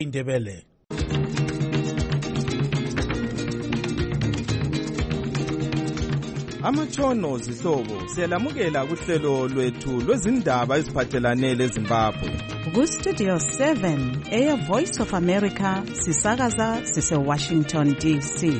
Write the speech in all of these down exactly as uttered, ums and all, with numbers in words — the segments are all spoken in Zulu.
Indebele. Amatshono zihlobo siyalamukela kuhlelo lwethu lwezindaba eziphathelane leZimbabwe. Ku Studio seven eya Voice of America sisakaza sise Washington D C.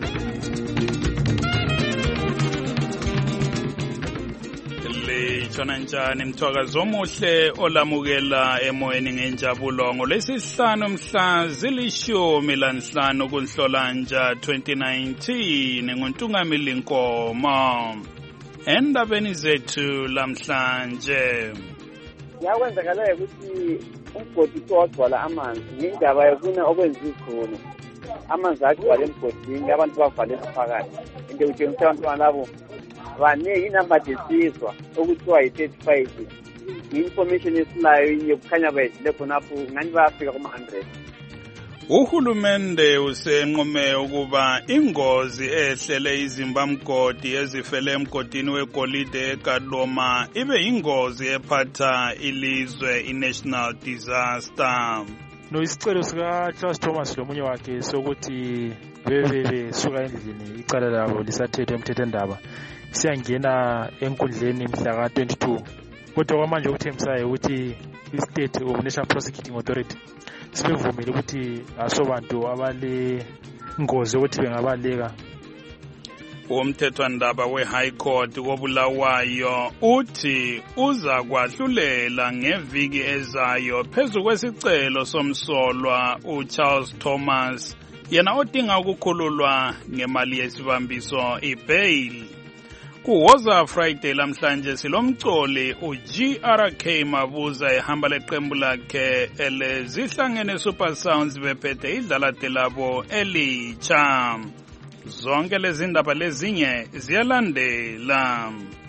Chona njani mthwakazi omuhle olamukela emoyeni ngenjabulo ngolesihlanu mhla zilishumi lanhlanu kuNhlolanja twenty nineteen nguNtungamili Nkomo. Endabeni zethu lamhlanje yakwenzakala ukuthi umgodi wagcwala amanzi indaba yokuna okwenziwa khona amanzi agcwala emgodini abantu bavaleka phakathi into utshengisa abantu balabo baningi inamba desizwa okuthiwa yi-thirty-five i-information esilayo yokukhanya bayedlile khonapho ngani bayafika kuma-hundred. Uhulumende usenqume ukuba ingozi ehlele izimbamgodi ezifele emgodini wegolide eKadoma ibe ingozi ephatha ilizwe i-national disaster. No, isicelo sika Charles Thomas lomunye wakhe sokuthi bebe suka endlini icala labo lisathethwe emthethwandaba siyangena enkundleni mhla ka twenty-two kodwa kwamanje ukuthembisayo ukuthi i-State of National Prosecuting Authority sibevumile ukuthi asobantu abale ngozi ukuthi bengabaleka. Umthethwandaba we-High Court kobulawayo uthi uza kwahlulela ngeviki ezayo phezu kwesicelo somsolwa uCharles Thomas yena odinga ukukhululwa ngemali yesibambiso i-bail. Kuwoza Friday lamhlanje silomcoli uG R K Mabuza ehamba leqembu lakhe elezihlangene Super Sounds bephethe idlalate labo elitsha. Zonke lezi ndaba lezinye ziyalandela.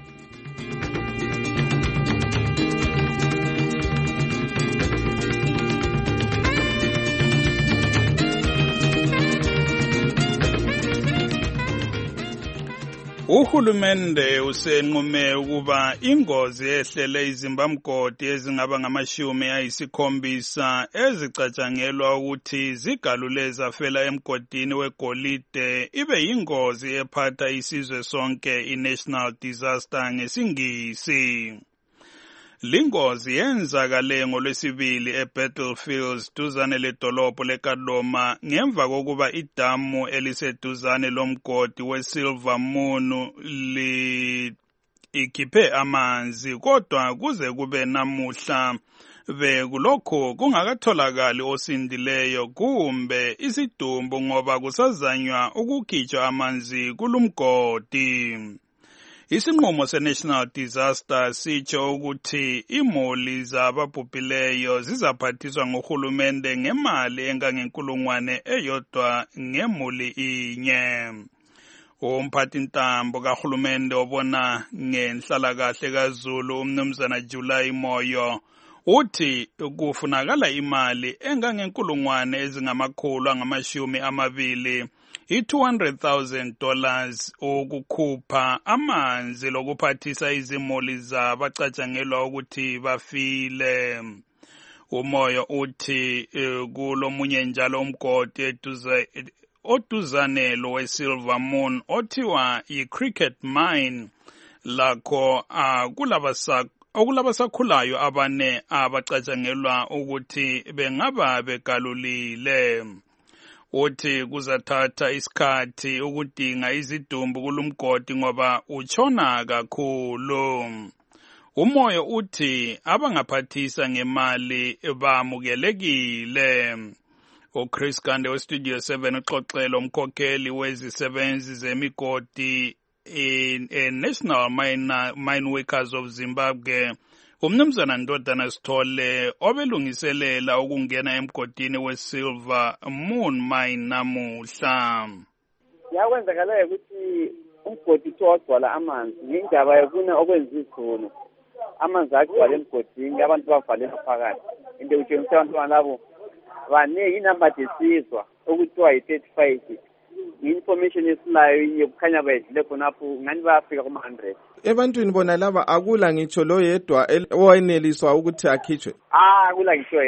Uhulumende usenqume ukuba ingozi ehlele izimbamgodi ezingaba ngamashumi ayisikhombisa ezicatshangelwa ukuthi zigaluleza fela emgodini wegolide ibe ingozi ephatha isizwe sonke i-national disaster ngesingisi. Lingozi yenzakale ngolwesibili eBattlefields duzane ledolobho leKadoma ngemva kokuba idamu eliseduzane lomgodi weSilver Moon li ikhiphe amanzi kodwa kuze kube namuhla bekulokho kungakatholakali osindileyo kumbe isidumbu ngoba kusazanywa ukukhitshwa amanzi kulumgodi. Isinqumo se-national disaster sitsho ukuthi imoli zababhubhileyo zizaphathiswa ngohulumende ngemali engangenkulungwane eyodwa ngemuli inye. Umphathintambo kahulumende obona ngenhlalakahle kaZulu umnumzana July Moyo uthi kufunakala imali engangenkulungwane ezingamakhulu angamashumi amabili i-two hundred thousand dollars ukukhupha amanzi lokuphathisa izimuli zabacatshangelwa ukuthi bafile. Umoyo uthi kulomunye njalo umgodi eduze oduzane lo weSilver Moon othiwa yi-Cricket Mine lakho kulabasa okulabasakhulayo abane abacatshangelwa ukuthi bengaba begalulile. Uthi kuzathatha isikhathi ukudinga izidumbu kulumgodi ngoba utshona kakhulu. Umoyo uthi abangaphathisa ngemali bamukelekile. uChris Gande weStudio seven uxoxela umkhokheli wezisebenzi zemigodi e-National Mine, Mine Workers of Zimbabwe umnumzana Ndodana Sithole obelungiselela ukungena emgodini weSilver Moon Mine namuhla. Yakwenzakala ukuthi umgodi wagcwala amanzi indaba yokuna okwenziwa khona amanzi agcwala emgodini abantu bavaleka phakathi into utshengisa abantu balabo baningi inamba desizwa okuthiwa yi-thirty-five i-information esilayo yokukhanya bayedlile khonapho ngani bayafika kuma-hundred. Ebantwini bona laba akula ngitsho lo yedwa owayeneliswa ukuthi akhitshwe? Ah, akula ngitsho yedwa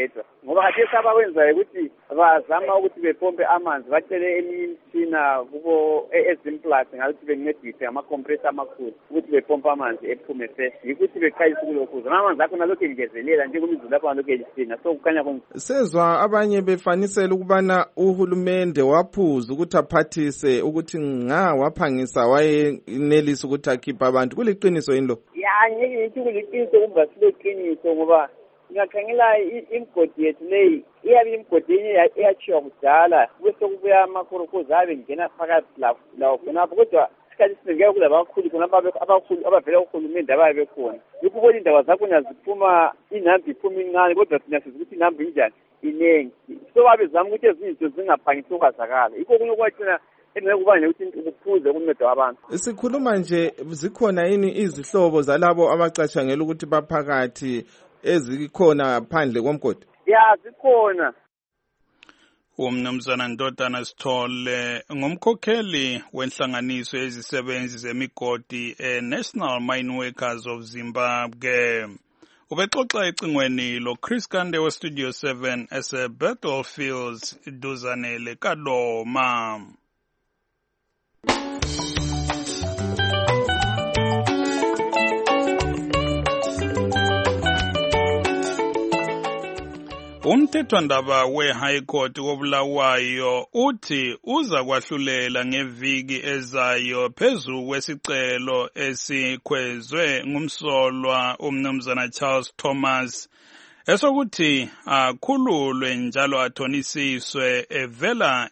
ngoba khathesi abakwenzayo ukuthi bazama ukuthi bepompe amanzi bacele eminye imitshina kubo ezimplasi ngalukuthi bencedise ngamakompressor amakhulu ukuthi bepompe amanzi ephume fresh yikuthi beqalise kulokhuza amanzi akho nalokhu engezelela njengomizulu lapho ngalokhu elisina so kukhanya sezwa abanye befanisela ukubana uhulumende waphuza ukuthi aphathise ukuthi nga waphangisa wayenelisa ukuthi akhiphe abantu kuliqiniso yini lo ya ngeke ngithi kuliqiniso kumbe sileqiniso ngoba ngiyakhangela imigodi yethu leyi iyabe imigodi enye eyathiwa kudala bese kubuya amakhorokozi abe ngena phakathi lawo khonapho kodwa isikhathi esinengeke kulabakhulu khonapho abakhulu abavela kuhulumende ababe bekhona yikho ubona indaba zakhona ziphuma inamba iphuma incane kodwa thina sizi ukuthi inamba injani inengi so babezama ukuthi ezinto zingaphangisi ukwazakala yikho okunye kwathina engekuba nje ukuthi ukuphuze kumnceda wabantu sikhuluma nje zikhona yini izihlobo zalabo abacatshangela ukuthi baphakathi ezikhona phandle komgodi ya zikhona umnumzana Ndodana Sithole ngumkhokheli wenhlanganiso ezisebenzi zemigodi e-National Mine Workers of Zimbabwe ubexoxa ecingweni lo Chris Kande we Studio seven ese Battlefields duzane leKadoma. Umthethwandaba we-High Court wobulawayo uthi uza kwahlulela ngeviki ezayo phezu kwesicelo esikhwezwe ngumsolwa umnumzana Charles Thomas esokuthi akhululwe njalo athonisiswe evela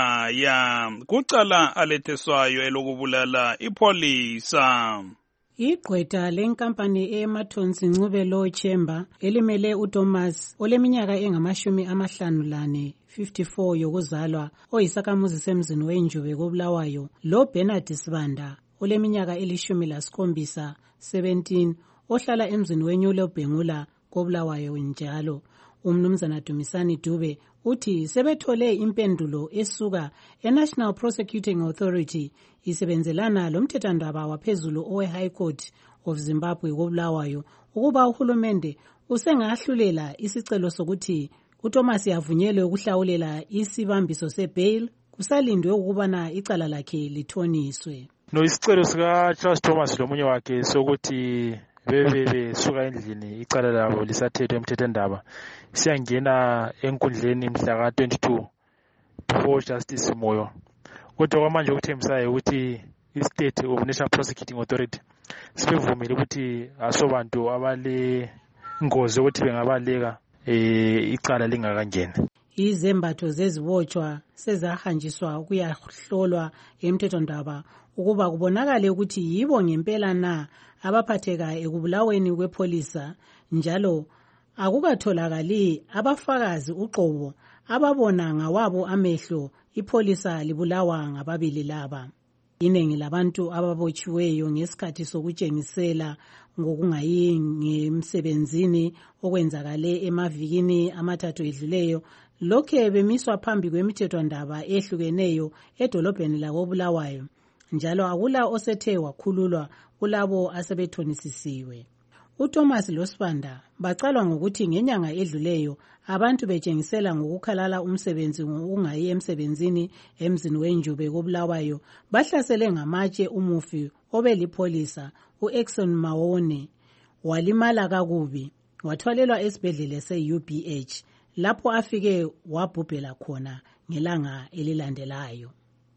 ekhaya kucala aletheswayo elokubulala ipolisa. Igqwetha lenkampani eMathonsi Ncube Law Chamber elimele uThomas oleminyaka engamashumi amahlanu lane fifty-four yokuzalwa oyisakamuzi semzini wenjube kobulawayo lo Bernard Sibanda oleminyaka elishumi lasikhombisa seventeen ohlala emzini wenyulo Bhengula kobulawayo njalo. Umnumzana Dumisani Dube uthi sebethole impendulo esuka eNational Prosecuting Authority isebenzelana lomthethwandaba waphezulu owe-High Court of Zimbabwe kobulawayo ukuba uhulumende usengahlulela isicelo sokuthi uThomas yavunyelwe ukuhlawulela isibambiso sebail kusalindwe ukubana icala lakhe lithoniswe. No isicelo sika Charles Thomas lomunye wakhe sokuthi bebe besuka endlini icala labo lisathethwe emthethwandaba siyangena enkundleni mhla ka twenty-two before Justice Moyo. Kodwa kwamanje ukuthembisayo ukuthi i-State of National Prosecuting Authority sibevumile ukuthi asobantu abale ngozi ukuthi bengabaleka eh icala lingakangeni. Izembatho zezibotshwa sezahanjiswa ukuyahlolwa emthethwandaba ukuba kubonakale ukuthi yibo ngempela na abaphatheka ekubulaweni kwepolisa njalo akukatholakali abafakazi uqobo ababona ngawabo amehlo ipolisa libulawa ngababili laba. Iningi labantu ababotshiweyo ngesikhathi sokutshengisela ngokungayi ngemsebenzini okwenzakale emavikini amathathu edluleyo lokhe bemiswa phambi kwemithethwandaba ehlukeneyo edolobheni lakobulawayo njalo akula osethe wakhululwa kulabo asebethonisisiwe. uThomas loSibanda bacalwa ngokuthi ngenyanga edluleyo abantu betshengisela ngokukhalala umsebenzi ngokungayi emsebenzini emzini wenjube kobulawayo bahlasele ngamatshe umufi obelipolisa uExon Mawone walimala kakubi wathwalelwa esibhedlela se-U B H lapho afike wabhubhela khona ngelanga elilandelayo.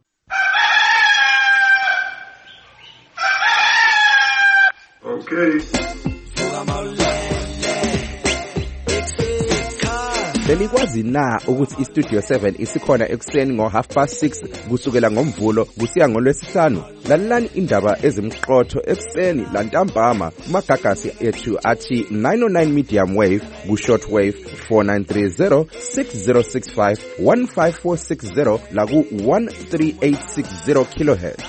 Okay. Belikwazi na ukuthi iStudio seven isikhona ekuseni ngo half past six kusukela ngomvulo kusiya ngolwesihlanu. Lalelani indaba ezimqotho ekuseni lantambama kumagagasi ethu athi nine oh nine medium wave ku short wave four nine three zero six zero six five one five four six zero la ku one three eight six zero kilohertz.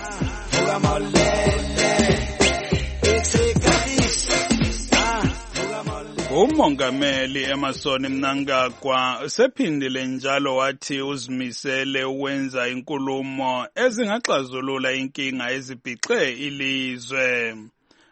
Umongameli Emmerson Mnangagwa sephindile njalo wathi uzimisele ukwenza inkulumo ezingaxazulula inkinga ezibhixe ilizwe.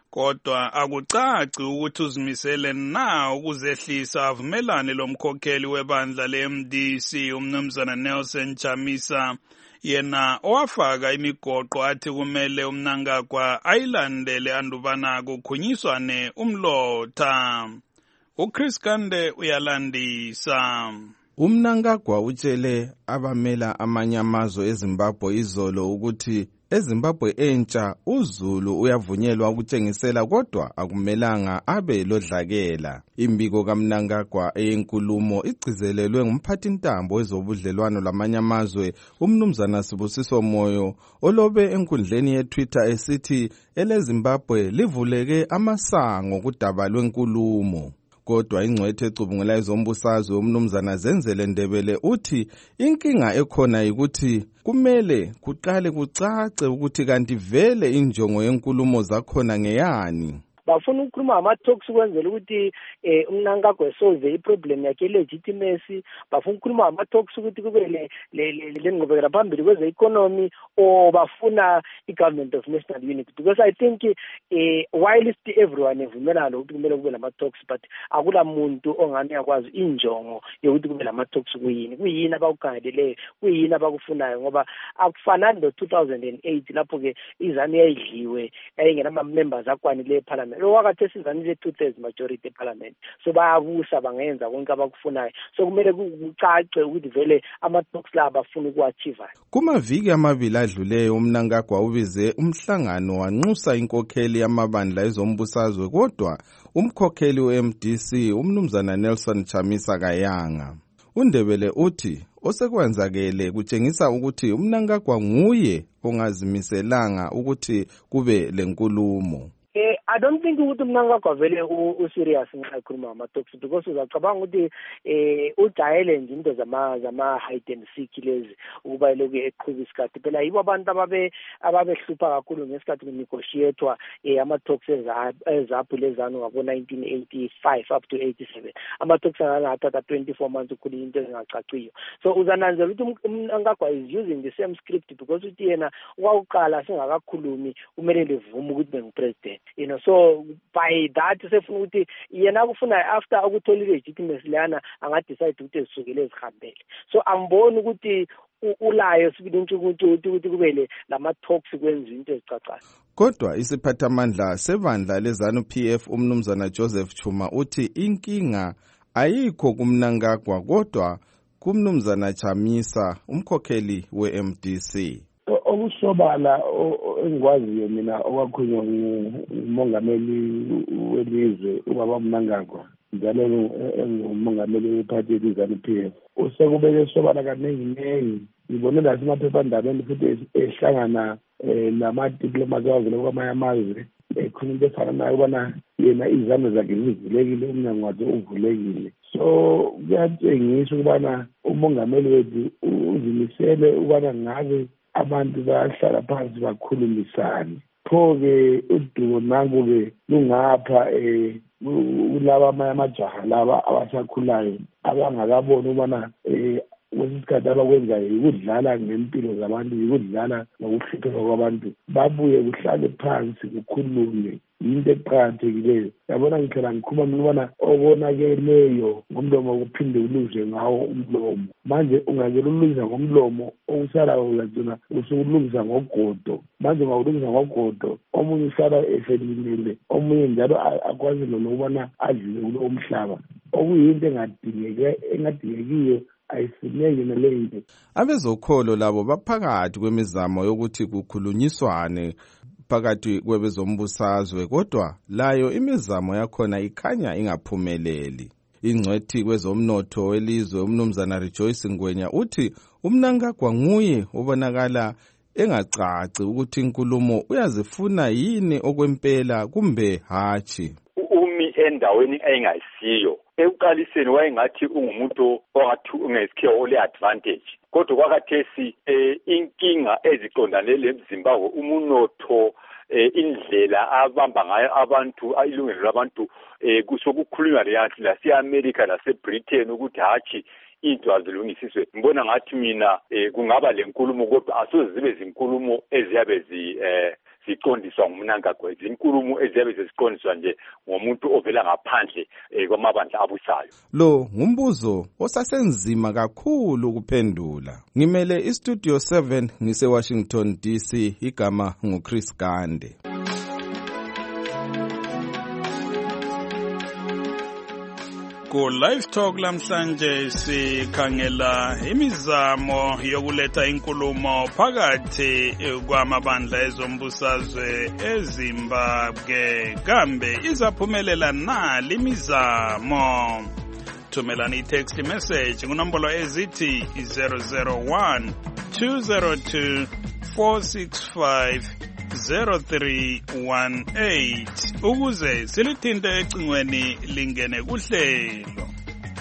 kodwa akucaci ukuthi uzimisele na ukuzehlisa avumelane lomkhokheli webandla le-M D C umnumzana Nelson Chamisa, yena owafaka imigoqo athi kumele uMnangagwa ayilandele andubana kukhunyiswane umlotha. uChris Kande uyalandisa. uMnangagwa utshele abamela amanye amazwe eZimbabwe izolo ukuthi eZimbabwe entsha uZulu uyavunyelwa ukutshengisela kodwa akumelanga abe lodlakela. Imbiko kaMnangagwa eyenkulumo igcizelelwe ngumphathintambo wezobudlelwano lamanye amazwe umnumzana Sibusiso Moyo olobe enkundleni yeTwitter esithi eleZimbabwe livuleke amasango kudaba lwenkulumo. Kodwa ingcwethe ecubungula ezombusazwe umnumzana Zenzele Ndebele uthi inkinga ekhona yikuthi kumele kuqale kucace ukuthi kanti vele injongo yenkulumo zakhona ngeyani. Bafuna ukukhuluma ama-talks ukwenzela ukuthi eh uMnangagwa solve iproblem yakhe legitimacy. Bafuna ukukhuluma ama-talks ukuthi kube le le ngqubekela phambili kweze economy, or bafuna i-government of national unity, because I think eh whilst everyone evumelana ukuthi kumele kube lama-talks, but akula muntu ongane yakwazi injongo yokuthi kube lama-talks kuyini kuyini abakukhangeleleyo, kuyini abakufunayo, ngoba akufanani no two thousand eight lapho ke izanu yayidliwe yayingenama members akwanile eParliament. Wakati esizanile two-thirds majority eParliament, so bayabusa bangenza konke abakufunayo, so kumele kucace ukuthi vele ama-talks la abafuna ukuachieve. Kumaviki amabili adluleyo uMnangagwa ubize umhlangano wanxusa inkokheli yamabandla ezombusazwe, kodwa umkhokheli we-M D C umnumzana Nelson Chamisa kayanga. uNdebele uthi osekwenzakele kutshengisa ukuthi uMnangagwa nguye ongazimiselanga ukuthi kube lenkulumo. Eh, I don't think ukuthi uMnangagwa vele u serious nxa ekhuluma ama-talks, because uzacabanga ukuthi eh ujayele nje into zama zama hide and seek lezi ukuba lokhu eqhuba isikhathi. Phela yibo abantu ababe ababehlupha kakhulu ngesikhathi kunegotiatwa eh ama-talks ezaphu lezanu ngabo nineteen eighty-five up to eighty-seven. Ama-talks angathatha twenty-four months ukukhuluma into ezingacaciyo. So uzananzela ukuthi uMnangagwa is using the same script, because uthi yena wawuqala singakakhulumi umele levume ukuthi bengupresident. You know, so by that sefuna ukuthi yena kufuna after ukuthola legitimacy lana angadecide ukuthi ezisukele ezihambele. So amboni ukuthi ulayo sibili ukuthi ukuthi kubele lama-talks kwenza into ezicacayo. Kodwa isiphathamandla sebandla lezanu P F umnumzana Joseph Chuma uthi inkinga ayikho kuMnangagwa kodwa kumnumzana Chamisa umkhokheli we-M D C. Okusobala engikwaziyo mina okwakhulunywa ngumongameli welizwe ubaba Mnangagwa njalo engumongameli wephathi yezanu P F usekubeke sobala kaningi nengi. Ngibone nasemaphephandabeni futhi ehlangana nama-diplomats avela kwamanye amazwe ekhuluma into efana nayo ubana yena izandla zakhe zivulekile, umnyango wakhe uvulekile. So kuyatshengisa ukubana umongameli wethu uzimisele ukubana ngabe abantu bayahlala phansi bakhulumisane. Pho-ke udumo nangu-ke lungapha um kulaba amanye amajaha laba abasakhulayo abangakaboni ukubana um kwesinye isikhathi abakwenzayo yikudlala ngempilo zabantu, yikudlala ngokuhlupheka kwabantu. Babuye kuhlale phansi kukhulume, yinto eqakathekileyo. Yabona ngihlala ngikhuluma ukubana obonakeleyo ngomlomo kuphinde ulungiswe ngawo umlomo. Manje ungakela ulungisa ngomlomo, okusalayo uzagcina usukulungisa ngogodo. Manje ungawulungisa ngogodo, omunye usala eselimele, omunye njalo akwazi nokubana adlule kulo mhlaba, okuyinto engadingekiyo ayifuneki naleyinto. Abezokholo labo baphakathi kwemizamo yokuthi kukhulunyiswane phakathi kwebezombusazwe, kodwa layo imizamo yakhona ikhanya ingaphumeleli. Ingcwethi kwezomnotho welizwe umnumzana Rejoice Ngwenya uthi uMnangagwa nguye obonakala engacaci ukuthi inkulumo uyazifuna yini okwempela kumbe hatshi. Umi endaweni engayisiyo. Ekuqaliseni wayengathi ungumuntu ongathi ungesikhiwa ole advantage, kodwa kwakathesi eh, inkinga eziqondane leZimbabwe umunotho eh, indlela abamba ngayo abantu ilungelo labantu eh, kusokukhulunywa leyathi lase-America lase-Britain ukuthi hatshi into azilungisiswe. Ngibona ngathi mina eh, kungaba lenkulumo kodwa asoze zibe zinkulumo eziyabe zi eh, ziqondiswa ngumnankagwe, izinkulumo eziyabe seziqondiswa nje ngomuntu ovela ngaphandle eh, kwamabandla abusayo. Lo ngumbuzo osasenzima kakhulu kuphendula. Ngimele iStudio seven ngise Washington D C, igama nguChris Gande. Ku Live Talk lamhlanje sikhangela imizamo yokuletha inkulumo phakathi kwamabandla ezombusazwe eZimbabwe, kambe izaphumelela na limizamo? Thumelani i-text message kunombolo ezithi zero zero one two zero two four six five zero three one eight ukuze silithinte ecingweni lingene kuhlelo.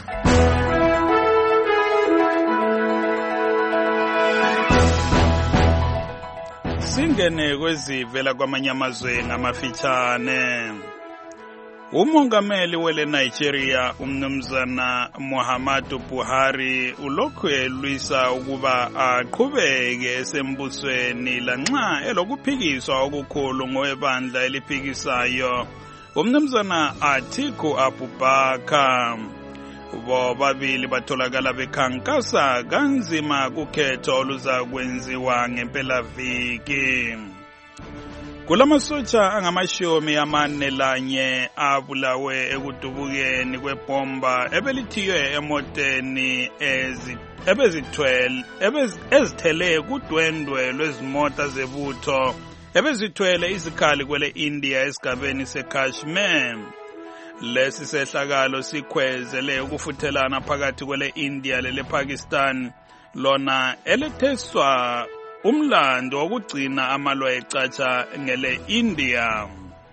Singene kwezivela kwamanye amazwe ngamafitshane. Umongameli wele Nigeria umnumzana Muhammadu Buhari ulokhu elwisa ukuba aqhubeke esembusweni lanxa elokuphikiswa okukhulu ngowebandla eliphikisayo umnumzana Atiku Abubakar. Bobabili batholakala bekhankasa kanzima kukhetho oluzakwenziwa ngempelaviki. Kulamasotsha angamashumi amane lanye abulawe ekudubukeni kwebomba ebelithiwe emoteni ebezithwele ezithele kudwendwe lwezimota zebutho ebezithwele izikhali kwele India esigabeni seKashmir. Lesi sehlakalo sikhwezele ukufuthelana phakathi kwele India lele Pakistan lona eletheswa umlando wokugcina amalwa ecatsha ngele India.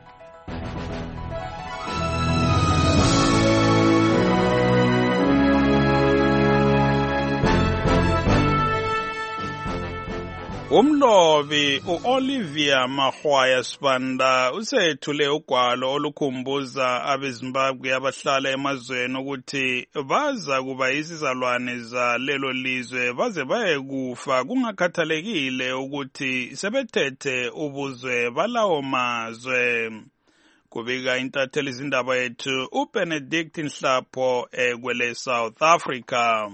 Umlobi uOlivia Mahwaya Sibanda usethule ugwalo olukhumbuza abeZimbabwe abahlala emazweni ukuthi baza kuba izizalwane za lelo lizwe baze baye kufa kungakhathalekile ukuthi sebethethe ubuzwe balawo mazwe. Kubika intatheli izindaba yethu uBenedict Nhlapho ekwele South Africa.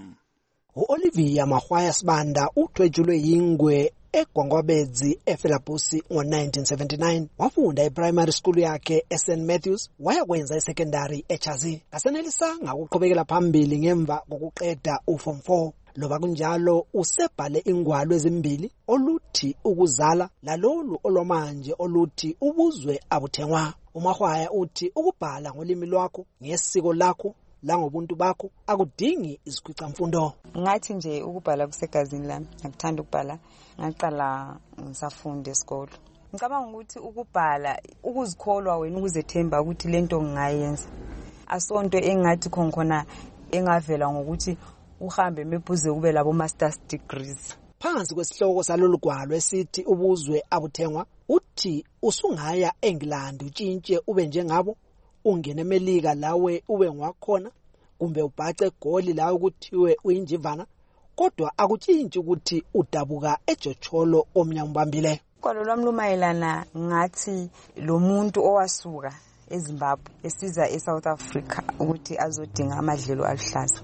uOlivia Mahwaya Sibanda uthwejulwe yingwe eGwangwabedzi eFelabusi ngo nineteen seventy-nine. Wafunda eprimary school yakhe eSaint Matthews, wayakwenza esecondary eChazi. Kasenelisanga ukuqhubekela phambili ngemva kokuqeda uform four. Loba kunjalo usebhale ingwalo ezimbili oluthi ukuzala lalolu olwamanje oluthi ubuzwe abuthengwa. uMahwaya uthi ukubhala ngolimi lwakho ngesiko lakho langobuntu bakho akudingi isikhwicamfundo. Ngathi nje ukubhala kusegazini lami, ngikuthanda ukubhala, ngaqala ngisafunda esikole. Ngicabanga ukuthi ukubhala ukuzikholwa wena ukuzethemba ukuthi lento ngingayenza. Asonto engathi khona engavela ngokuthi uhambe mephuze kube labo masters degrees. Phansi kwesihloko salolu gwalo esithi ubuzwe abuthengwa uthi usungaya eNgilandi utshintshe ube njengabo, ungene eMelika lawe ube ngwakhona, kumbe ubhace goli la ukuthiwe uyinjivana, kodwa akutshintshi ukuthi udabuka eJocholo omnyambambile. Kwalo lwami lumayelana ngathi lo muntu owasuka eZimbabwe esiza eSouth Africa ukuthi azodinga amadlelo aluhlaza.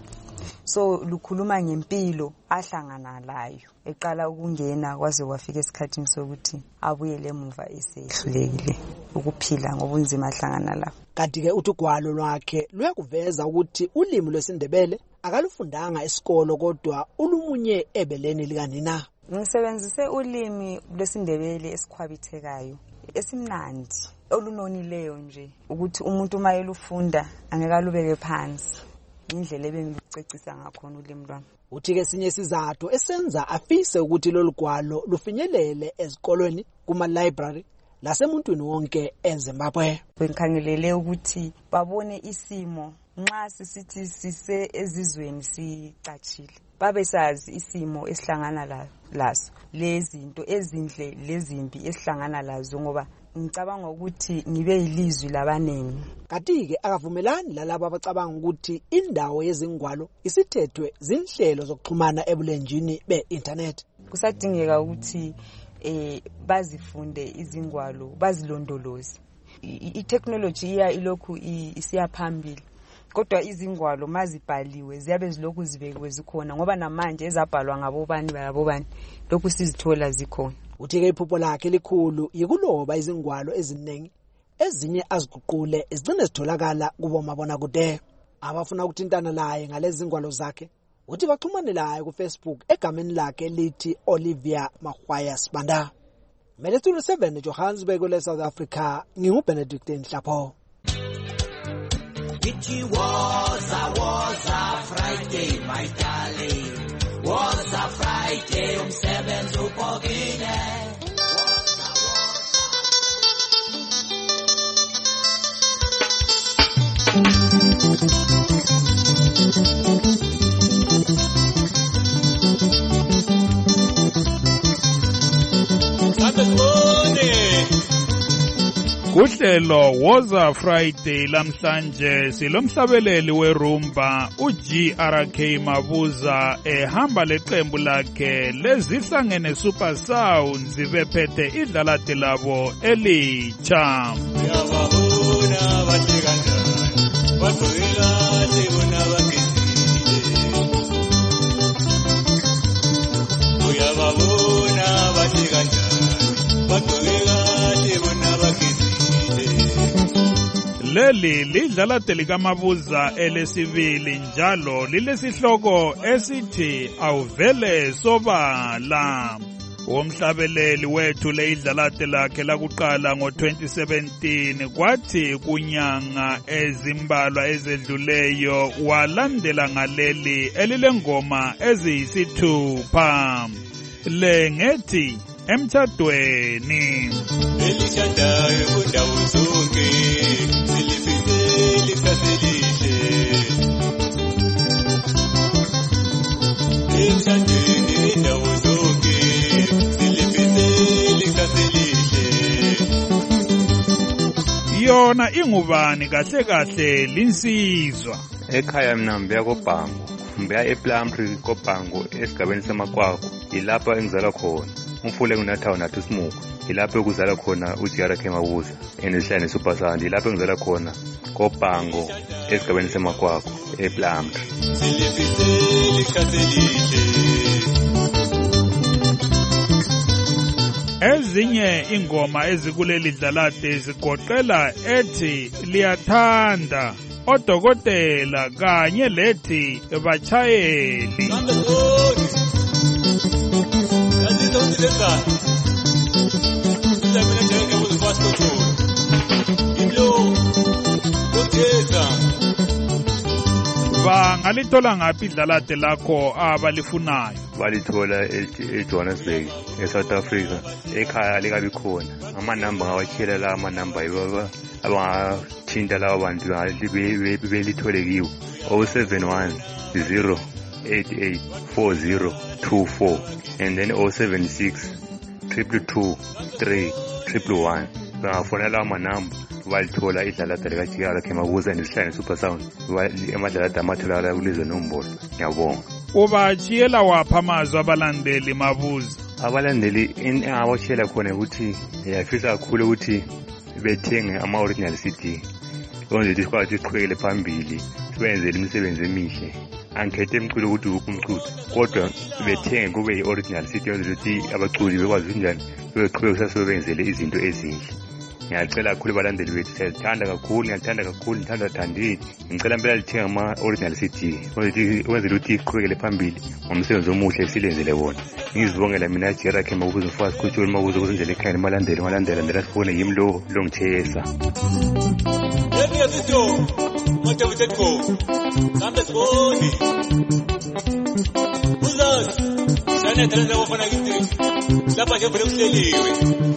So lukhuluma ngempilo ahlangana layo eqala ukungena kwaze kwafika esikhathini sokuthi abuyele emuva esehlulekile ukuphila ngobunzima ahlangana lapho. Kanti ke uthugwalo lwakhe luyakuveza ukuthi ulimi lwesindebele akalufundanga esikolo kodwa ulumunye ebeleni likanina. Ngisebenzise ulimi lwesindebele esikhwabithekayo esimnandi olunonileyo nje ukuthi umuntu uma elufunda angekalubeke phansi. Indlela ebengilucecisa ngakhona ulimi lwami. Uthi ke sinye isizathu esenza afise ukuthi lolu gwalo lufinyelele ezikolweni kuma library lasemuntwini wonke eZimbabwe. Bengikhangelele ukuthi babone isimo nxa sisithi sise ezizweni sicachile. Babe sazi isimo esihlangana lazo, lezinto ezindle lezimbi esihlangana lazo ngoba ngicabanga ukuthi ngibe yilizwi labanengi. Kanti ke akavumelani lalabo abacabanga ukuthi indawo yezingwalo isithethwe zinhlelo zokuxhumana ebulenjini be-internet. Kusadingeka ukuthi eh bazifunde izingwalo bazilondoloze. I-technology iya ilokhu isiya phambili, kodwa izingwalo mazibhaliwe ziyabe zilokhu zibekiwe zikhona ngoba namanje ezabhalwa ngabobani bayabobani lokhu sizithola zikhona. Uthi-ke iphupho lakhe likhulu yikuloba izingwalo eziningi ezinye aziguqule izigcine zitholakala kubomabonakude. Abafuna ukuthintana naye ngalezi zingwalo zakhe uthi baxhumane naye ku-Facebook egameni lakhe lithi Olivia Mahwaya Sibanda. Melethulu seven Johannesburg le South Africa, nginguBenedict Nhlapho. It was a was a Friday, my darling. Was a Friday, um seven to Pogine. Kuhlelo Woza Friday lamhlanje silomhlabeleli werumba uG R K Mabuza ehamba leqembu lakhe lezihlangene Super Sounds bephethe idlalate labo elitsha. Uyababona bahle kanjani bagqokela lebona bakhetile. Uyababona bahle kanjani bagqokela lebona bakhetile. Leli lidlalate likaMabuza elesibili njalo lilesihloko esithi awuvele sobala. Umhlabeleli wethu leidlalate lakhe lakuqala ngo twenty seventeen kwathi kunyanga ezimbalwa ezedluleyo walandela ngaleli elilengoma eziyisithupha le ngethi emtshadweni. Elishadayo kundawo zonke silifise lisaselishe. Emtshadweni indawo zonke silifise lisaselishe. Yona ingubani kahle kahle linsizwa. Ekhaya mina mbeya koBhango, mbeya ePlumtree koBhango esigabeni samakwakho, ilapha engizalwa khona. Umfule kunathawu nathi simuko, ilapho kuzala khona uG R K Mabuza enihlane Super Sound, ilapho ngizala khona koBhango esigabeni semakwakho ePlumtree. Ezinye ingoma ezikuleli dlalate zigoqela ethi liyathanda, odokotela kanye lethi bachayeli. Bangalithola ngaphi idlalate lakho abalifunayo? Balithola eJohannesburg eSouth Africa, ekhaya likabi khona. Amanamba ngawatshela la amanamba yibo abangathinta labo bantu belithole kiwo oh seven one zero eight eight four zero two four and then oh seven six triple two three triple one. Bangafonela amanamba balithola idlalate likaG R K Mabuza nesihlane Super Sound emadlalate amatholakala kulizwe nombolo. Ngiyabonga. Ubachiyela wapha amazwi abalandeli Mabuza? Abalandeli engawatshela khona ukuthi yafisa kakhulu ukuthi bethenge ama-original C D konze ukuthi sikwazi ukuqhubekele phambili sibenzele imisebenzi emihle. Angikhethe emculo ukuthi ukuphi umculo, kodwa bethenge kube yi-original C D konze ukuthi abaculi bekwazi njani beqhubeka sasebenzele izinto ezinhle. Ngiyacela kakhulu abalandeli bethu, siyathanda kakhulu, ngiyathanda kakhulu, ngithanda thandile. Ngicela impela lithenga ama-original C D wenzele ukuthi iqhubekele phambili ngomsebenzi omuhle esilenzele wona. Ngizibongela mina G R K Mabuza mfazi kuTsholi Mabuza ukuthi indlela ekhaya nimalandele malandela ndela sifone yimi lo lo ngithesa. Yemi yasito mathabuthetho kambe siboni uzazi sana thala wafana kithi lapha nje vele kuhleliwe.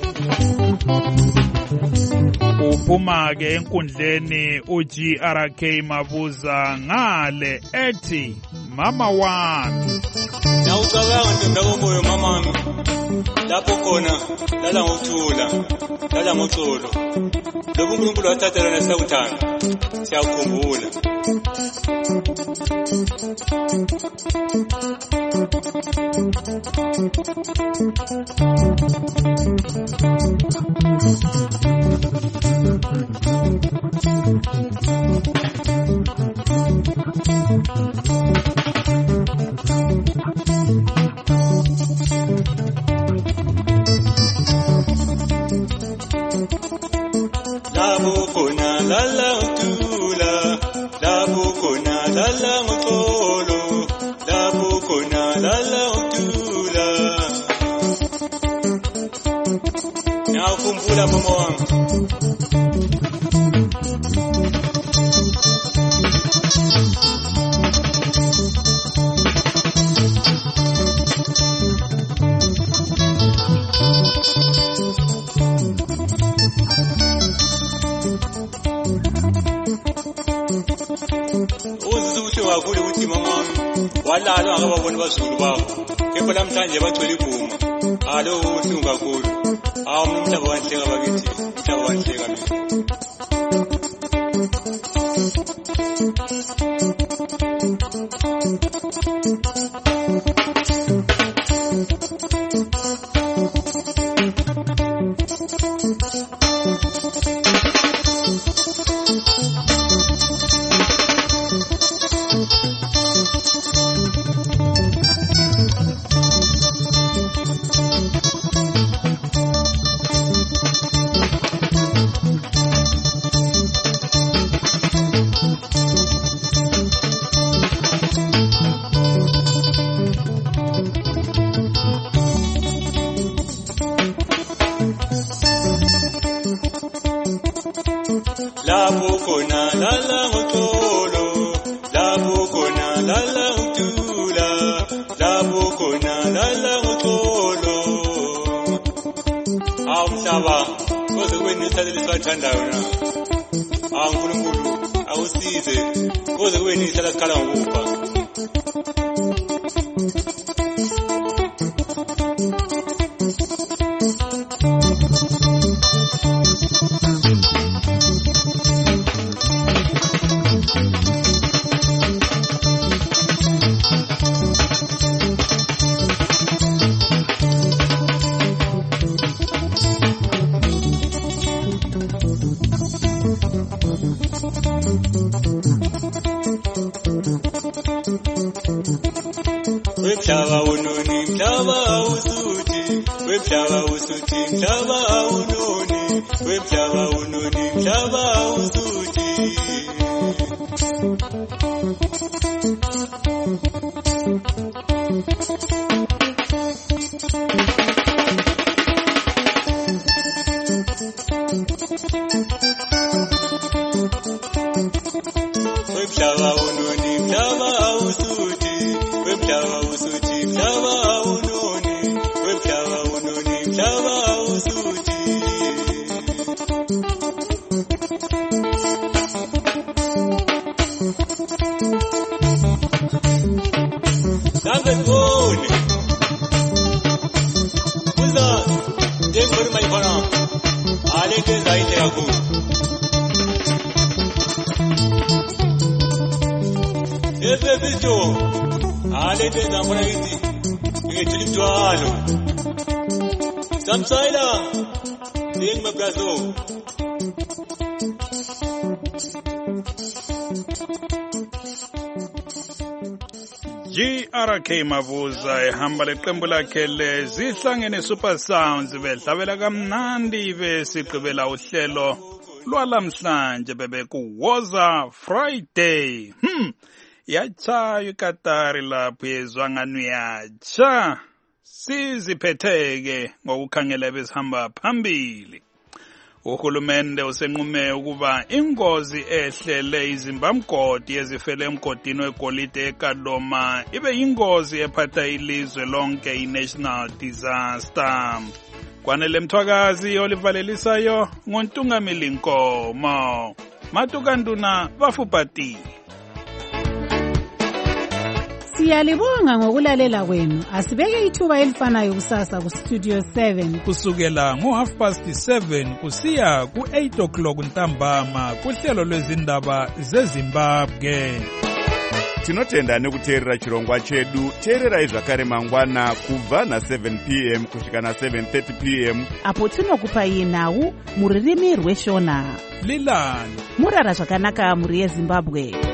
Uphuma ke enkundleni uG R K Mabuza ngale ethi mama wami. Nawucabanga ntombi yakomoyo mamami. lapho khona lala ngothula lala ngoxolo lobu uNkulunkulu wathathela nesawuthanda siyakhumbula Nakumbula mama wangu uzizuhle kakhulu ukuthi mama walala akababona bazulu bakho kepha namhlanje bagcwele ibhuma alo ubuhlungu kakhulu awu umhlaba wanhleka bakithi umhlaba wanhleka mina lapho khona lala ngoxolo lapho khona lala ngothula lapho khona lala ngoxolo awumhlaba koze kweni isathelisa bathandayo na awu uNkulunkulu awusize koze kweni isathelisa sikhala ngokufa Wemhlaba unoni mhlaba usuthi wemhlaba usuthi mhlaba unoni wemhlaba unoni mhlaba usuthi wemhlaba unoni mhlaba usuthi wemhlaba usuthi mhlaba unoni wemhlaba unoni mhlaba usuthi Danke Toni Uza Dengori Maifana Aleke zaite yako Ese bicho alete zamora hizi ngechilitwalo Samsaila Deng mabrazo G R K Mavuza ehamba leqembu lakhe lezihlangene Super Sounds bedlavela kamnandi besigqibela uhlelo lwalamhlanje bebe kuwoza Friday hmm yacha yikatari lapho yezwangano yacha siziphetheke ngokukhangela besihamba phambili uhulumende usenqume ukuba ingozi ehlele izimbamgodi ezifele emgodini wegolide eKadoma ibe ingozi ephatha ilizwe lonke i-national disaster kwanele mthwakazi olivalelisayo ngontungameli Nkomo Matukanduna bafupati Siyalibonga ngokulalela kwenu. Asibeke ithuba elifanayo kusasa ku Studio seven kusukela ngo half past seven kusiya ku eight o'clock ntambama kuhlelo lwezindaba zeZimbabwe. Tinotenda nekuteerera chirongwa chedu. Teererai zvakare mangwana kubva na seven p m kusvika na seven thirty p m apo tinokupai nhau muririmi rweshona. Lilani murara zvakanaka muri yeZimbabwe.